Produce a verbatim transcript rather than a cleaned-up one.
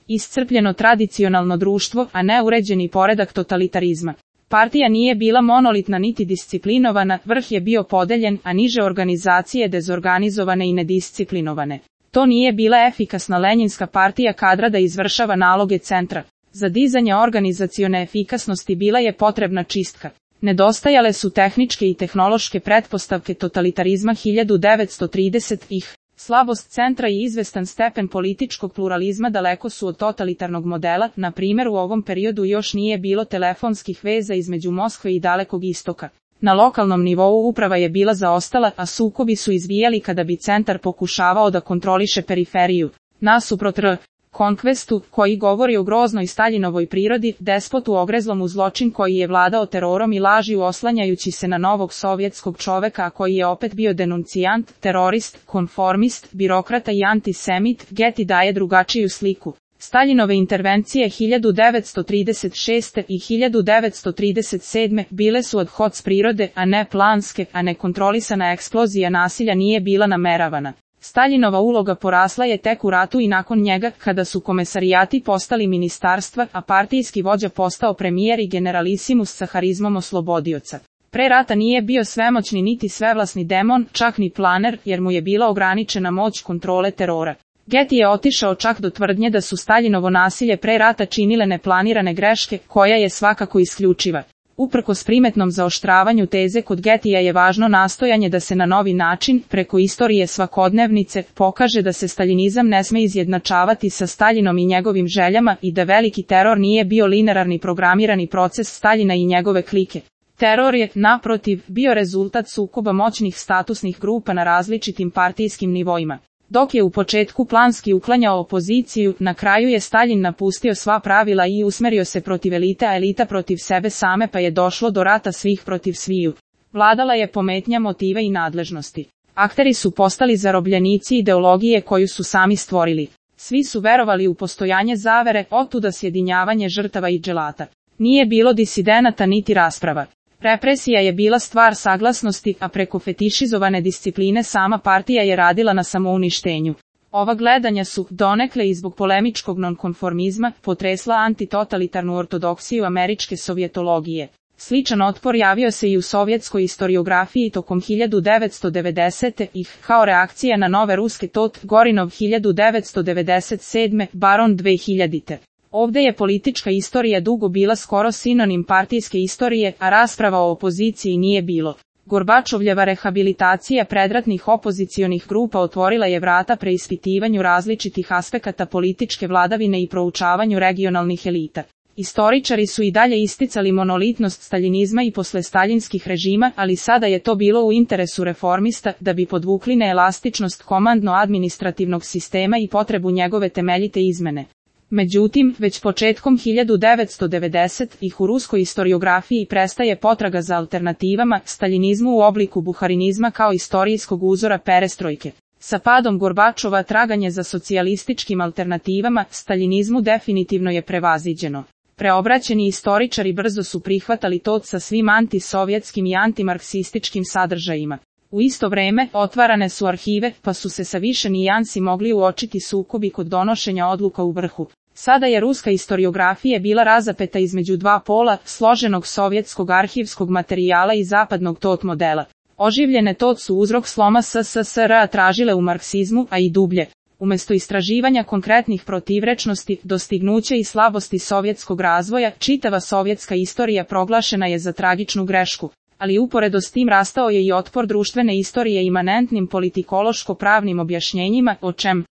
iscrpljeno tradicionalno društvo, a ne uređeni poredak totalitarizma. Partija nije bila monolitna niti disciplinovana, vrh je bio podeljen, a niže organizacije dezorganizovane i nedisciplinovane. To nije bila efikasna lenjinska partija kadra da izvršava naloge centra. Za dizanje organizacione efikasnosti bila je potrebna čistka. Nedostajale su tehničke i tehnološke pretpostavke totalitarizma hiljadu devetsto tridesetih. Slabost centra i izvestan stepen političkog pluralizma daleko su od totalitarnog modela, na primjer u ovom periodu još nije bilo telefonskih veza između Moskve i Dalekog istoka. Na lokalnom nivou uprava je bila zaostala, a sukobi su izvijali kada bi centar pokušavao da kontroliše periferiju. Nasuprot R. Conquestu, koji govori o groznoj Staljinovoj prirodi, despotu ogrezlom u zločin koji je vladao terorom i lažju oslanjajući se na novog sovjetskog čoveka, a koji je opet bio denuncijant, terorist, konformist, birokrata i antisemit, Getty daje drugačiju sliku. Staljinove intervencije hiljadu devetsto trideset šeste. i hiljadu devetsto trideset sedme. bile su od hoc prirode, a ne planske, a nekontrolisana eksplozija nasilja nije bila nameravana. Staljinova uloga porasla je tek u ratu i nakon njega, kada su komesarijati postali ministarstva, a partijski vođa postao premijer i generalisimus sa harizmom oslobodioca. Pre rata nije bio svemoćni niti svevlasni demon, čak ni planer, jer mu je bila ograničena moć kontrole terora. Getty je otišao čak do tvrdnje da su Staljinovo nasilje pre rata činile neplanirane greške, koja je svakako isključiva. Uprkos primetnom zaoštravanju teze kod Getija je važno nastojanje da se na novi način, preko istorije svakodnevnice, pokaže da se staljinizam ne sme izjednačavati sa Staljinom i njegovim željama i da veliki teror nije bio linearni programirani proces Staljina i njegove klike. Teror je, naprotiv, bio rezultat sukoba moćnih statusnih grupa na različitim partijskim nivoima. Dok je u početku planski uklanjao opoziciju, na kraju je Staljin napustio sva pravila i usmerio se protiv elite, a elita protiv sebe same, pa je došlo do rata svih protiv sviju. Vladala je pometnja motiva i nadležnosti. Akteri su postali zarobljenici ideologije koju su sami stvorili. Svi su verovali u postojanje zavere, otuda sjedinjavanje žrtava i dželata. Nije bilo disidenata niti rasprava. Represija je bila stvar saglasnosti, a preko fetišizovane discipline sama partija je radila na samouništenju. Ova gledanja su, donekle i zbog polemičkog nonkonformizma, potresla antitotalitarnu ortodoksiju američke sovjetologije. Sličan otpor javio se i u sovjetskoj istoriografiji tokom hiljadu devetsto devedesetih. kao reakcija na nove ruske tot, Gorinov hiljadu devetsto devedeset sedme. Baron dve hiljadite. Ovde je politička istorija dugo bila skoro sinonim partijske istorije, a rasprava o opoziciji nije bilo. Gorbačovljeva rehabilitacija predratnih opozicionih grupa otvorila je vrata preispitivanju različitih aspekata političke vladavine i proučavanju regionalnih elita. Istoričari su i dalje isticali monolitnost staljinizma i posle staljinskih režima, ali sada je to bilo u interesu reformista, da bi podvukli neelastičnost komandno-administrativnog sistema i potrebu njegove temeljite izmene. Međutim, već početkom hiljadu devetsto devedesetih u ruskoj istoriografiji prestaje potraga za alternativama, staljinizmu u obliku buharinizma kao istorijskog uzora perestrojke. Sa padom Gorbačova traganje za socijalističkim alternativama, staljinizmu definitivno je prevaziđeno. Preobraćeni istoričari brzo su prihvatali to sa svim antisovjetskim i antimarksističkim sadržajima. U isto vreme, otvarane su arhive, pa su se sa više nijansi mogli uočiti sukobi kod donošenja odluka u vrhu. Sada je ruska istoriografija bila razapeta između dva pola, složenog sovjetskog arhivskog materijala i zapadnog tot modela. Oživljene tot su uzrok sloma S S S R-a tražile u marksizmu, a i dublje. Umesto istraživanja konkretnih protivrečnosti, dostignuća i slabosti sovjetskog razvoja, čitava sovjetska istorija proglašena je za tragičnu grešku. Ali uporedo s tim rastao je i otpor društvene istorije imanentnim politikološko-pravnim objašnjenjima, o čem